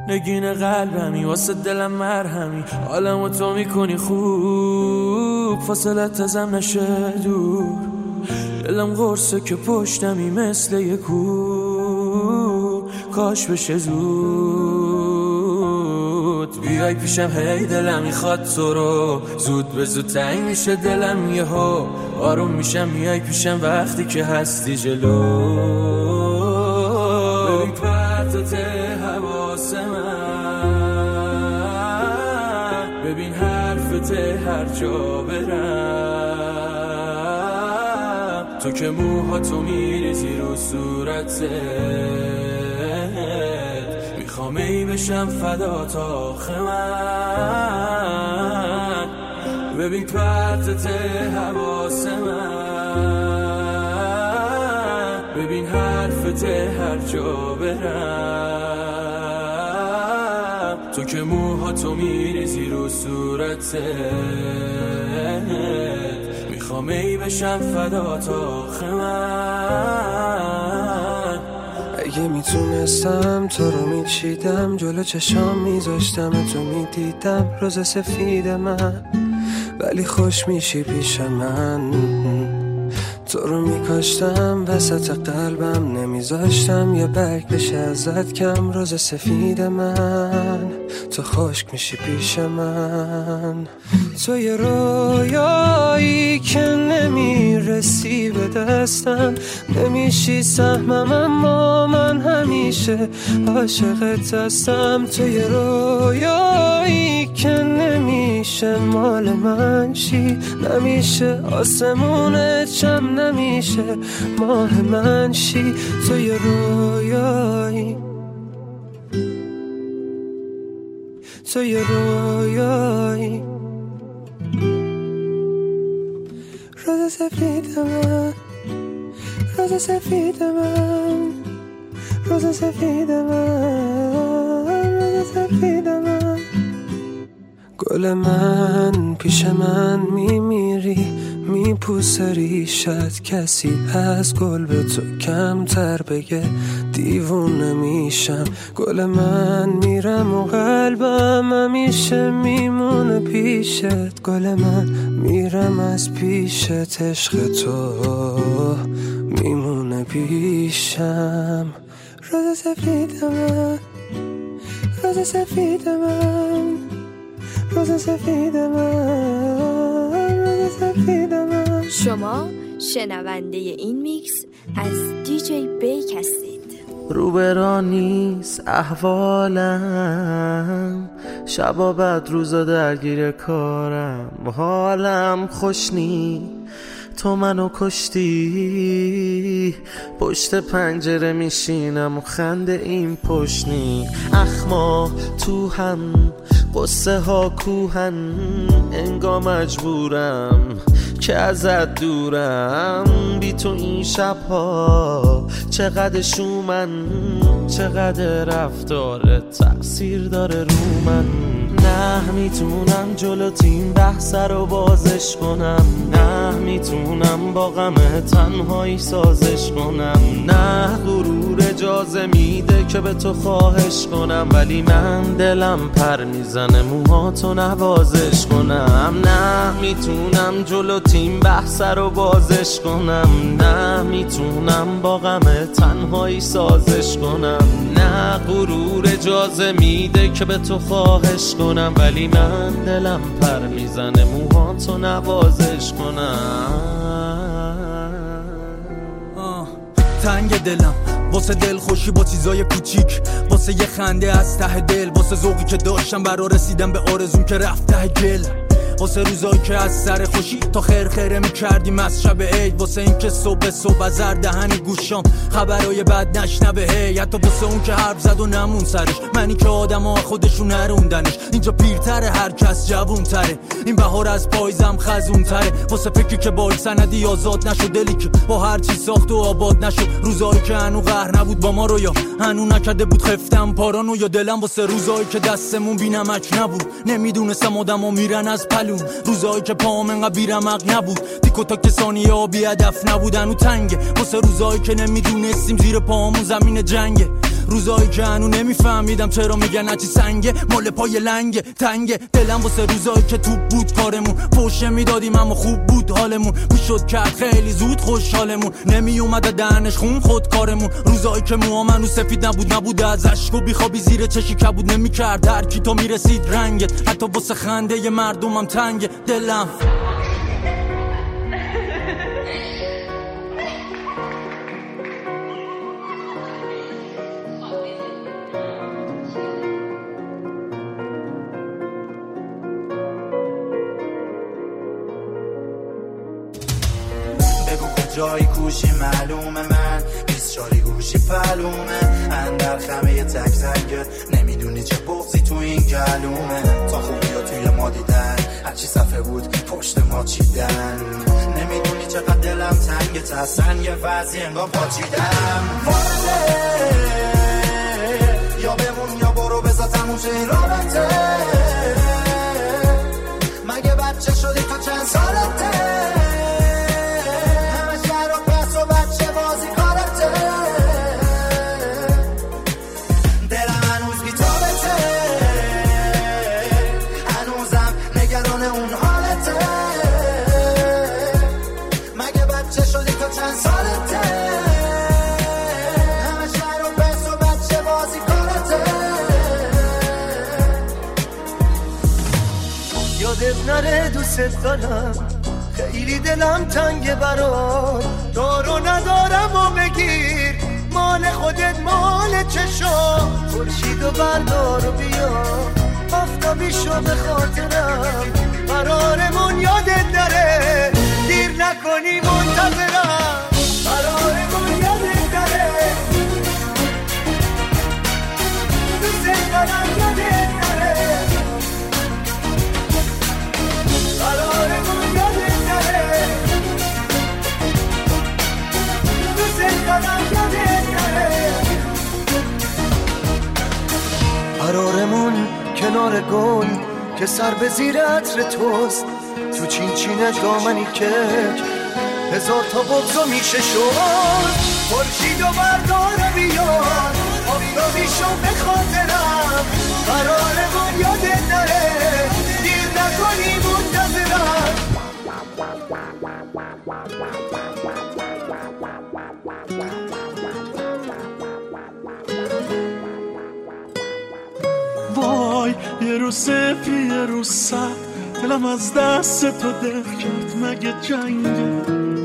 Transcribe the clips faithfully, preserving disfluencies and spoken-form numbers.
نگین قلبمی واسه دلم مرهمی، حالمو تو میکنی خوب، فاصلت ازم نشه دور، دلم قرصه که پشتمی مثل یه کو، کاش بشه زود بیای پیشم، هی دلم میخواد تو رو، زود به زود تنگ میشه دلم یهو، آروم میشم میای پیشم وقتی که هستی جلو. ببین پرتت حواس من، ببین حرفت هر جا برم، تو که موهاتو میریزی رو صورتت، میخوام ای بشم فدا تا آخه من. ببین پرتت حواس من، ببین حرفت هر جا برم، تو که موهاتو میریزی رو صورتت، میخوام ای بشم فدا تا آخه من. اگه میتونستم تو رو میچیدم، جلو چشام میذاشتم تو میدیدم روز سفید من، ولی خوش میشی پیش من. تو رو میکاشتم وسط قلبم، نمیذاشتم یه برگ بشه ازت کم، روز سفید من تو خشک میشی پیش من. تو یه رویایی که نمیرسی به دستم، نمیشی سهمم اما من همیشه عاشقت هستم. تو یه رویایی که نمیشه مال من شی، نمیشه آسمونت چم، نمیشه ماه من شی. تو یه رویایی، تو یه رویایی، روز سفید من، روز سفید من، روز سفید من، روز سفید من. گل من پیش من میمیری، میپوسه ریشت، کسی از گل به تو کمتر بگه دیوونه میشم. گل من میرم و قلبم همیشه میمونه پیشت، گل من میرم از پیشت، عشق تو میمونه پیشم. روز سفید من، روز سفید من، روز سفید من، روز سفید من. شما شنونده این میکس از دی جی بیک هستید. روبرا نیست احوالم، شبا بعد روزا درگیر کارم، حالم خوش نی، تو منو کشتی، پشت پنجره میشینم و خنده این پشنی، اخما تو هم قصه ها کوهن، انگار مجبورم که ازت دورم، بی تو این شبها چقدر شومن، چقدر رفتارت تأثیر داره رو من. نه میتونم جلو تیم بحث رو بازش کنم، نه میتونم با غم تنهایی سازش کنم، نه غرور اجازه میده که به تو خواهش کنم، ولی من دلم پر میزنه موهاتو نوازش کنم. نه میتونم جلو تیم بحث رو بازش کنم، نه میتونم با غم تنهایی سازش کنم، نه غرور اجازه میده که به تو خواهش کنم، ولی من دلم پر میزنه موهاتو نوازش کنم. تنگ دلم واسه دل خوشی با چیزای کوچیک، واسه یه خنده از ته دل، واسه ذوقی که داشتم برا رسیدم به آرزوم که رفت ته گل، واسه روزایی که از سر خوشی تا خیر خیره میکردیم از شب عید، واسه این که صبح صبح از هر دهن گوشام خبرای بد نشنبه هی، حتی واسه اون که حرف زد و نمون سرش، منی که آدم ها خودشون نروندنش، اینجا پیرتره هر کس جوون تره، این بهار از پایزم خزون تره، واسه فکری که با سندی آزاد نشد، دلی که با هر چی ساخت و آباد نشد، روزایی که هنو قهر نبود با ما رو، یا هنو نکده بود خفتم پارانو، یا دلم واسه روزایی که دستمون بی نمک نبود، نمیدونستم آدم ها میرن از پلون، روزایی که پام انقدر بیرمق نبود، دیکو تا کسانی آبی هدف نبودن و تنگه، واسه روزایی که نمیدونستیم زیر پامون زمین جنگه، روزایی که هنو نمیفهمیدم چرا میگن هرچی سنگه مال پای لنگه تنگه دلم واسه روزایی که تو بود کارمون پوشه میدادیم اما خوب بود حالمون میشد کرد خیلی زود خوشحالمون نمی اومده دهنش خون خود کارمون روزایی که موام هنو سفید نبود نبود از عشق و بیخوابی زیر چشی کبود نمیکرد هر کی تو میرسید رنگت حتی واسه خنده ی مردمم تنگه دلم جایی کوشی معلومه من بیست چاری گوشی پلومه اندر خمه ی تک زنگه نمیدونی چه بغضی تو این گلومه تا خوبی ها توی ما دیدن هرچی صفحه بود پشت ما چیدن نمیدونی چقدر دلم تنگه تسن یه وضعی انگاه پاچیدم وارده یا بمون یا برو بزا تموم شه این رابطه مگه بچه شدی تو چند سالته نره دوست دارم خیلی دلم تنگ برات دارو ندارم و بگیر مال خودت مال چشم خورشید و بردار و بیا آفتابیشو به خاطرم قرارمون یادت نره دیر نکنی منتظرم قرارمون یادت نره دوست دارم یادت نره قرارمون یادت نره دوست دارم یادت نره قرارمون کنار گل که سر به زیر عطر توست تو چین چینش دامنی که هزار تا بغضو میشه شد خورشید و بردار بیار آفتابیشو به خاطرم قرارمون یادت نره دیر نکنی منتظرم وای یه روز سفی یه روز سر دلم از دست تو دل کرد مگه جنگه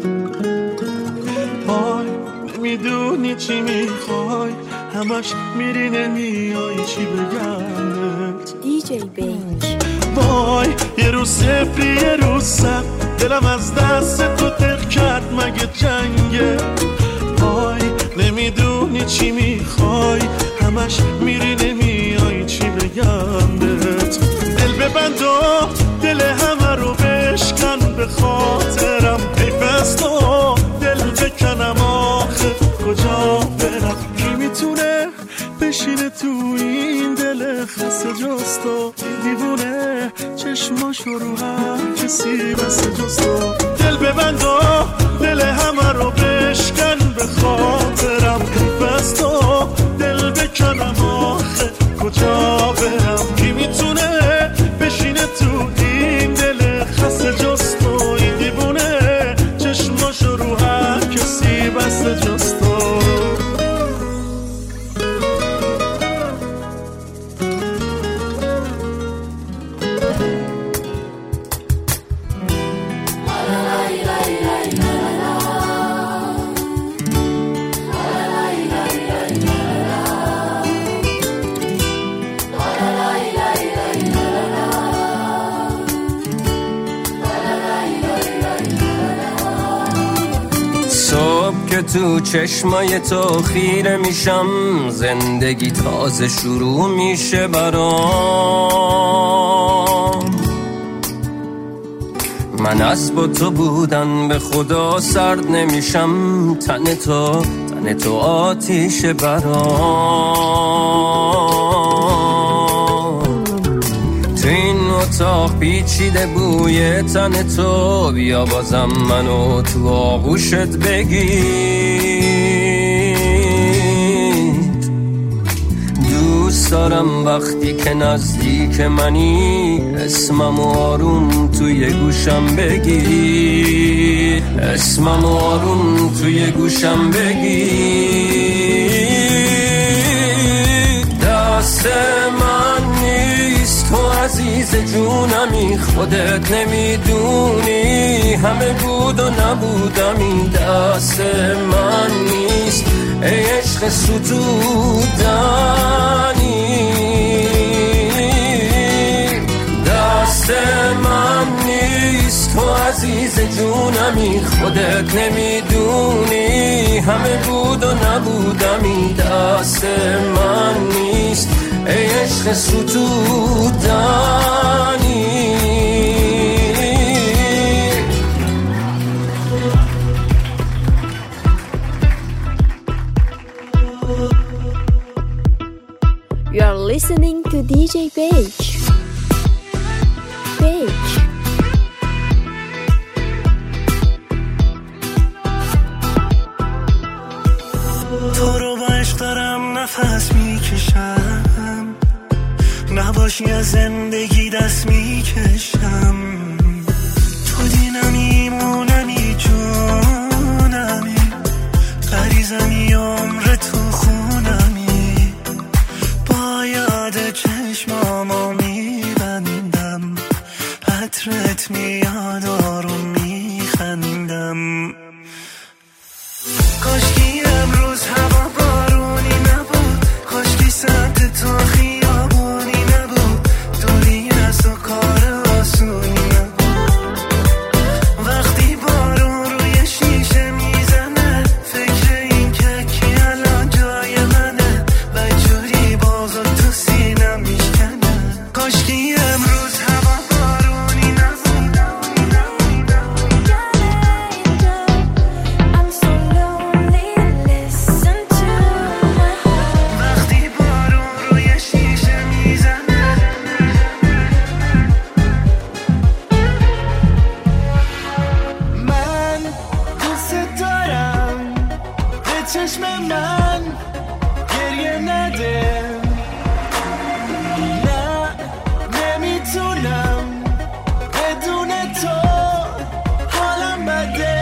وای نمیدونی چی میخوای همش میری نمیای چی بگمت دی جی بینک وای یه روز سفری یه روز سر دلم از دست تو دل کرد مگه جنگه وای نمیدونی چی میخوای همش میری نمیای چی بگم بهت دل ببند و دل همه رو بشکن به خاطرم حیف از تو دل بکنم آخه کجا برم کی میتونه بشینه تو این دل خسته جز تو دیوونه چشماشو رو هر کسی بس جز تو دل ببند و دل همه رو بشکن به خاطرم حیف از تو دل بکنم آخه کجا برم کی میتونه بشینه تو این دل خسته جز تو این دیوونه چشماشو رو هر کسی بس جز تو که تو چشمای تو خیره میشم زندگی تازه شروع میشه برام من از با تو بودن به خدا سرد نمیشم تن تو تن تو آتیش برام تو این اتاق پیچیده بوی تن تو بیا بازم منو تو آغوشت بگیر دوست دارم وقتی که نزدیک منی، اسمم آروم توی گوشم بگی، اسمم آروم توی گوشم بگی. دست من نیست تو عزیز جونمی، خودت نمیدونی همه بود و نبودمی. دست من نیست ای عشق ستودنی، دست من نیست تو عزیز جونمی، خودت نمیدونی همه بود و نبودمی. دست من نیست ای عشق ستودنی. You are listening to دی جی Page. Page. تو رو با عشق دارم نفس میکشم، نباشی از زندگی دست میکشم. تو دینمی مونمی جونمی، غریزمی عمر تو خونمی. با یاد چشمامو میبندم، عطرت میاد آروم میخندم. کاشکی امروز هوا بارونی نبود، کاشکی سمت تو خیابونی نبود، دوری از تو کار آسونی نبود. وقتی بارون روی شیشه میزنه، فکر این که کی الان جای منه و جوری بازو تو سینم میشکنه. کاشکی امروز هوا بارونی نبود. چشم من گریه نده، نه نمیتونم بدون تو حالم بده.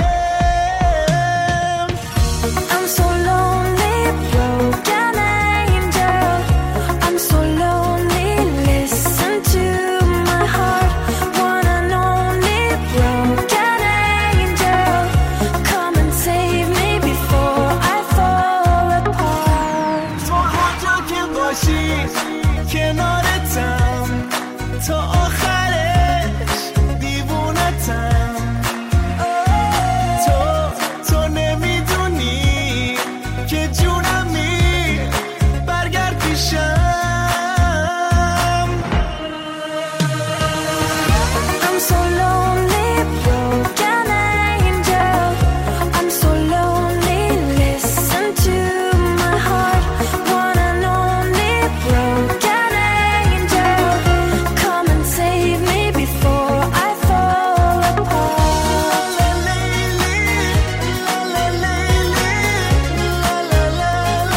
I'm so lonely, broken angel. I'm so lonely, listen to my heart. One and only broken angel. Come and save me before I fall apart. تو هر جا که باشی کنارتم، تا آخرش دیوونتم. تو تو نمیدونی که جونمی، برگرد پیشم. I'm so lonely, broken angel. I'm so lonely, listen to my heart. One and only broken angel. Come and save me before I fall apart. La la la la la la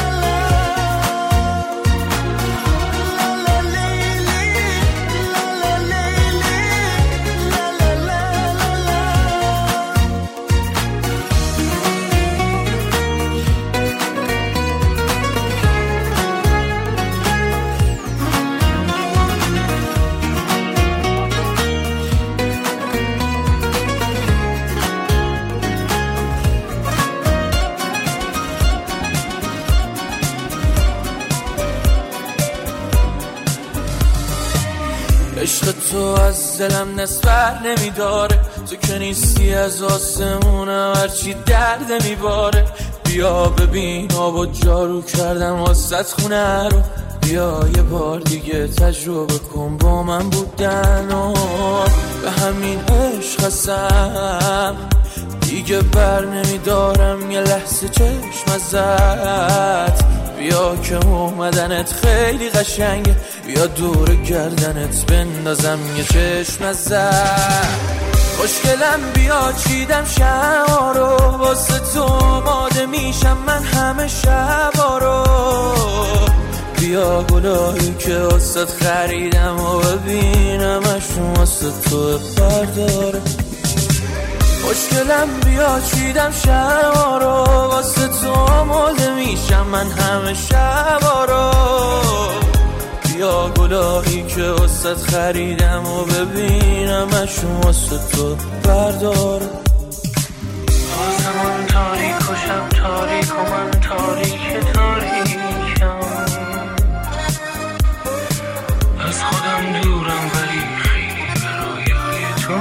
عشق تو از دلم نسبر نمیداره، تو که نیستی از آسمونم هرچی درد میباره. بیا ببین آب و جارو کردم واسط خونه رو، بیا یه بار دیگه تجربه کن با من بودن و به همین عشق هستم دیگه بر نمیدارم یه لحظه چشم ازت. بیا که اومدنت خیلی قشنگه، بیا دور گردنت بندازم یه چشم ازت. خوشگلم بیا چیدم شما رو، واسه تو آماده میشم من همه شبا رو. بیا گلایی که واسه خریدم و ببینمشون واسه تو برداره. خوشگلم بیا چیدم شبا رو واسه تو آماده میشم من همه شبا رو. بیا گلایی که واسه خریدم و ببینمشون واسه تو برداره. آسمان تاریک و شب تاریک و من تاریک تاریکم، از خودم دورم ولی خیلی به رویای تو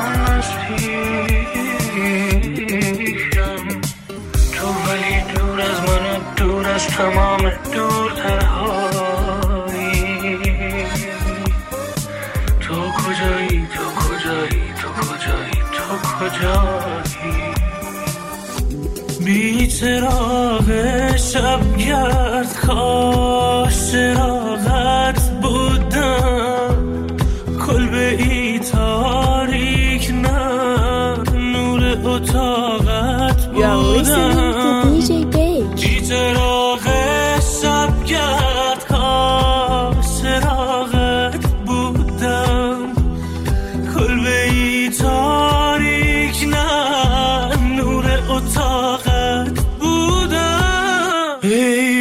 نزدیکم. تو ولی دور از من و دور از تمام دورترهایی. تو کجایی تو کجایی تو کجایی تو کجایی. بی چراغ شبگرد کاش چراغت بودم. کلبه ای تاریک نه نور اتاقت بودم. بی چراغ شبگرد کاش چراغت بودم. کلبه ای تاریک نه نور اتاقت بودم. ای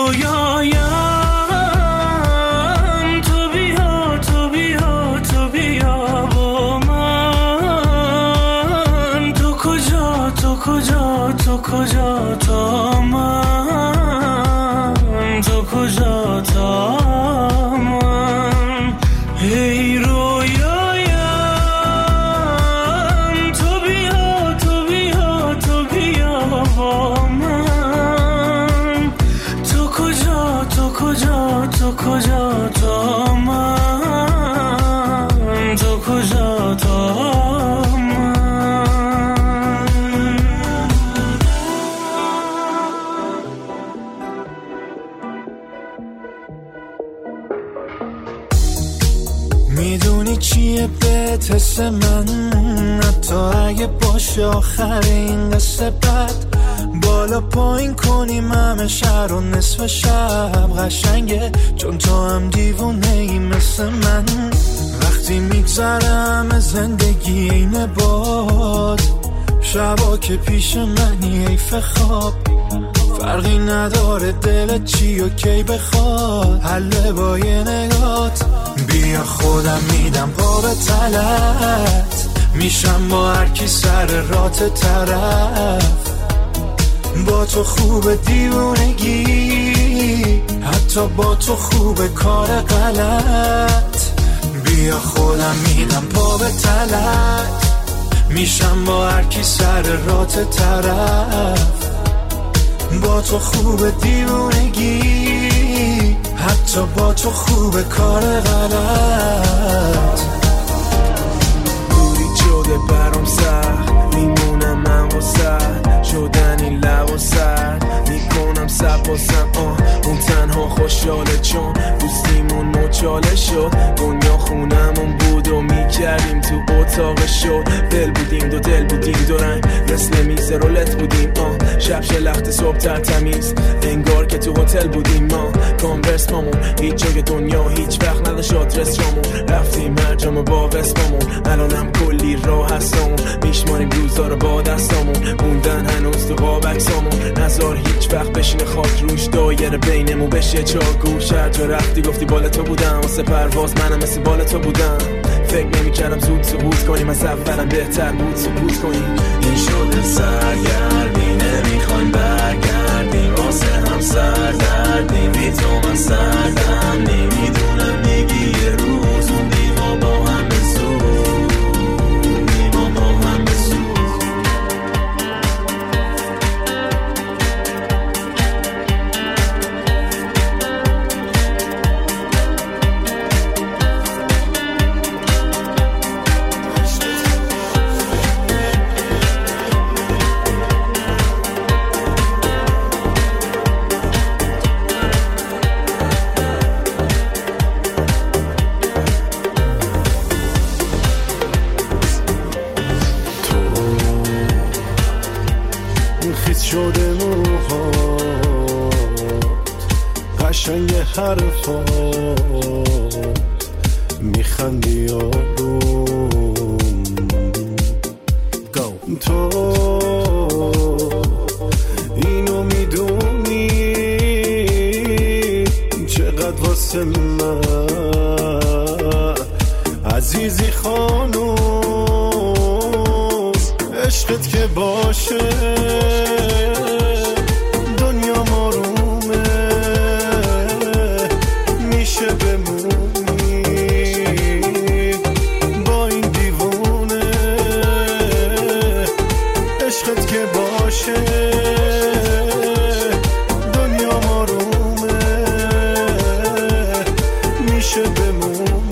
رویایم تو بیا تو بیا تو بیا با من. تو کجا تو کجا تو کجا تا من. تو کجا تا من. ای رویایم تو بیا تو بیا تو بیا با من. تو کجا تو کجا تو کجا تا من. تو کجا تا من. میدونی چیه به حس من، حتی اگه باشه آخر این قصه بد. بالا پایین کنیم همه شهر و نصف شب قشنگه چون تو هم دیوونه ای مثل من. وقتی میگذرم زندگی اینه باد، شبا که پیش منی حیف خواب. فرقی نداره دلت چی و کی بخواد، حله با یه نگات. بیا خودم میدم پا به تلت، میشم با هر کی سر رات طرف. با تو خوب دیوونگی، حتی با تو خوب کار غلط. بیا خودم میدم پا به تلت، میشم با هر کی سر رات طرف. با تو خوب دیوونگی، حتی با تو خوب کار غلط. بوری شده برام سخت، میمونم من واسه شدن این لب و سر. میکنم سباسم آه اون تنها خوشحاله چون دوستیمون مچاله شد. دنیا خونمون بود و میکردیم تو اتاق شد. دل بودیم دو دل بودیم دو رنگ مثل میز رولت بودیم آه. شب شلخت صبح تر تمیز انگار که تو هتل بودیم ما. کانورس مامون هیچ جای دنیا هیچ وقت نداشت آدرس جامون. رفتیم مرجام با وسپامون، الانم کلی راه هستمون. میشماریم روزا رو با دستامون، موندن هنوز تو قاب عکسامون. نزار هیچ وقت بشینه خاک روش دایره بینمون بشه چاگور. شهر جا رفتی گفتی بال تو بودم، واسه پرواز منم مثل بال تو بودم. فکر نمی کردم زود سقوط کنیم، از اولم بهتر بود سقوط کنیم. این شده سرگردی نمیخوایم برگردیم، واسه هم سردردیم. بی تو من سردم نمیدونم میگی یه روز موندیم و با هم بزود نیما با هم بزود. حرفا میخندی آروم تو اینو میدونی چقدر واسه من عزیزی خانوم عشقت که باشه دنیا مارومه میشه بمونی با این دیوونه عشقت که باشه دنیا مارومه میشه بمونی